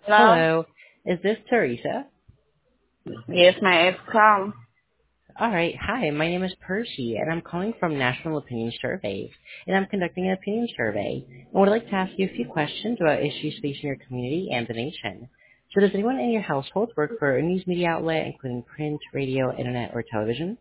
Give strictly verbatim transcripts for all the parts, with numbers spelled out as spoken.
Hello? Hello. Is this Teresa? Yes, my ex call. All right. Hi, my name is Percy, and I'm calling from National Opinion Surveys, and I'm conducting an opinion survey. I would like to ask you a few questions about issues facing your community and the nation. So does anyone in your household work for a news media outlet, including print, radio, internet, or television?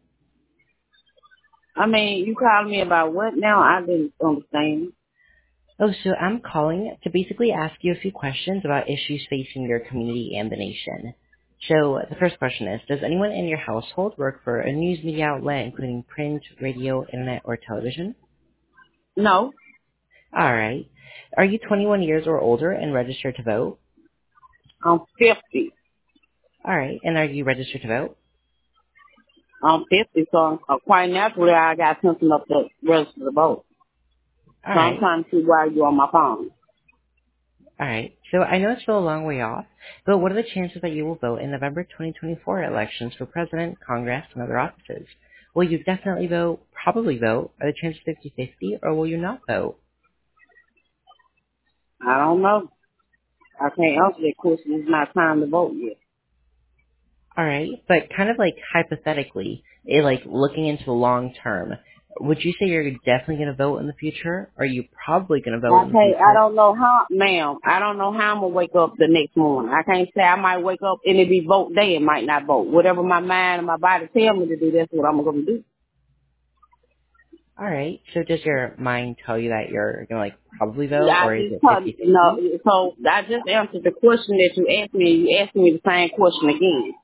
I mean, you called me about what now? I didn't understand. Oh, so I'm calling to basically ask you a few questions about issues facing your community and the nation. So the first question is, does anyone in your household work for a news media outlet, including print, radio, internet, or television? No, All right. Are you twenty-one years or older and registered to vote? I'm fifty. All right. And are you registered to vote? I'm fifty, so uh, quite naturally I got something up to register the vote. All So I'm right. trying to see why you on my phone. All right. So I know it's still a long way off, but what are the chances that you will vote in November twenty twenty-four elections for president, Congress, and other offices? Will you definitely vote, probably vote? Are the chances fifty-fifty, or will you not vote? I don't know. I can't answer that question. It's not time to vote yet. All right. But kind of like hypothetically, eh, like looking into the long term, would you say you're definitely going to vote in the future? Or are you probably going to vote I in the can't, I future? don't know how, ma'am, I don't know how I'm going to wake up the next morning. I can't say I might wake up and it be vote day and might not vote. Whatever my mind and my body tell me to do, that's what I'm going to do. All right. So does your mind tell you that you're going to like probably vote, I or is just it told you, no, fifty-fifty? so I just answered the question that you asked me. You asked me the same question again.